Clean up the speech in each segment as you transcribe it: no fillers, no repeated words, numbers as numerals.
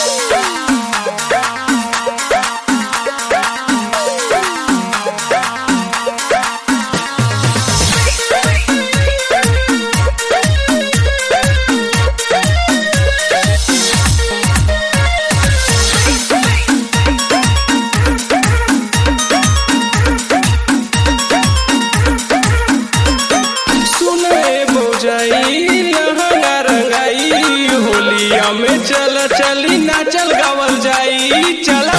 में चल चली नाचल गावल जाई चलो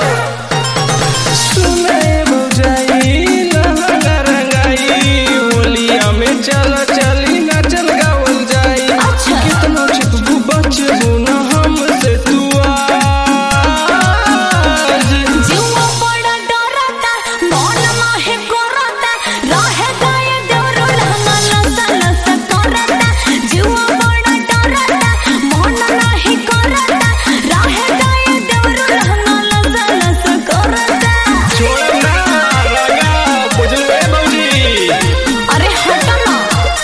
सुने बुझाई लहंगा रंगाई होलिया में चल चली नाचल गावल जाई कितना चिपकू बचबू न हमसे तू आज जीवा बड़ा डरता मन माहे करता रहे गए देवरो लहंगा लसा लसा करता जीवा बड़ा डरता मन माहे करता रहे गए देवरो लहंगा लसा लसा करता छोड़ ना लगा बुझले बौजी अरे हट ना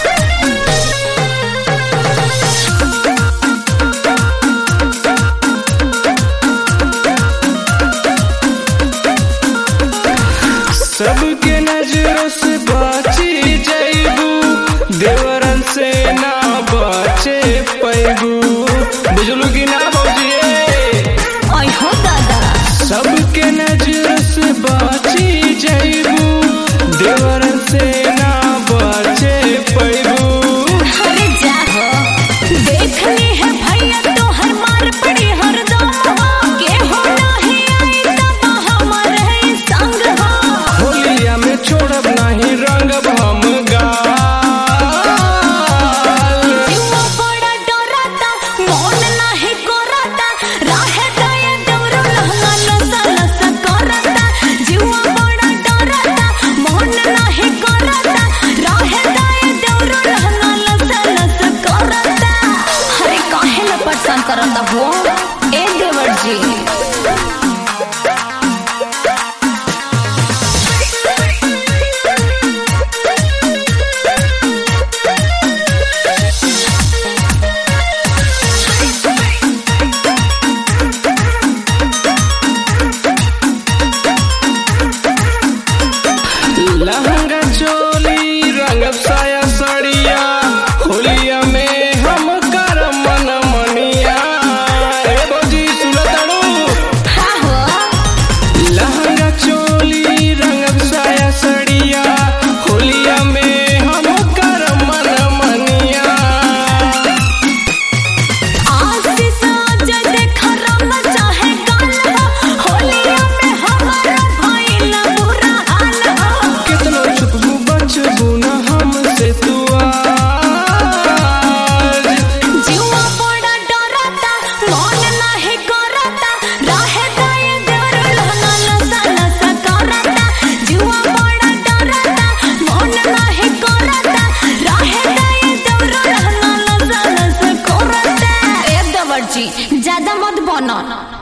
सबके नजरों से बची जाइबू देवरन से ना बचे पैबू बुझलू की ना बौजी आई हो दादा सबके नजरों से बची जाइबू देवरन से ना बचे पैबू अरे जा देखनी है भैया तो हर मार पड़ी हर दम के हो नहीं आई तब हमारे संग हो होलिया में छोड़ब नहीं रंगब हम गाल जीवा बड़ा डरता मन नहीं करता रहे गए देवरो लहंगा लसा लसा करता जीवा बड़ा डरता मन नहीं करता रहे गए देवरो लहंगा लसा लसा करता अरे काहे न परेशान करता हो ए देवर जी लहंगा चोली रंगब साया सड़िया होलिया में हम कर मन मनिया ए बौजी सुनताड़ू हाँ हो लहंगा चोली रंगब साया सड़िया होलिया में हम कर मन मनिया आशीष आज देखा रंग चाहे गाल होलिया में हमारा भइल बुरा हाल हो कितना छुपबू बचबू न हमसे तू आज जीवा बड़ा डरता मन नहीं करता रहे गए देवरो लहंगा लसा लसा करता जीवा बड़ा डरता मन नहीं करता रहे गए देवरो लहंगा लसा लसा करता ए देवर जी ज्यादा मत बनो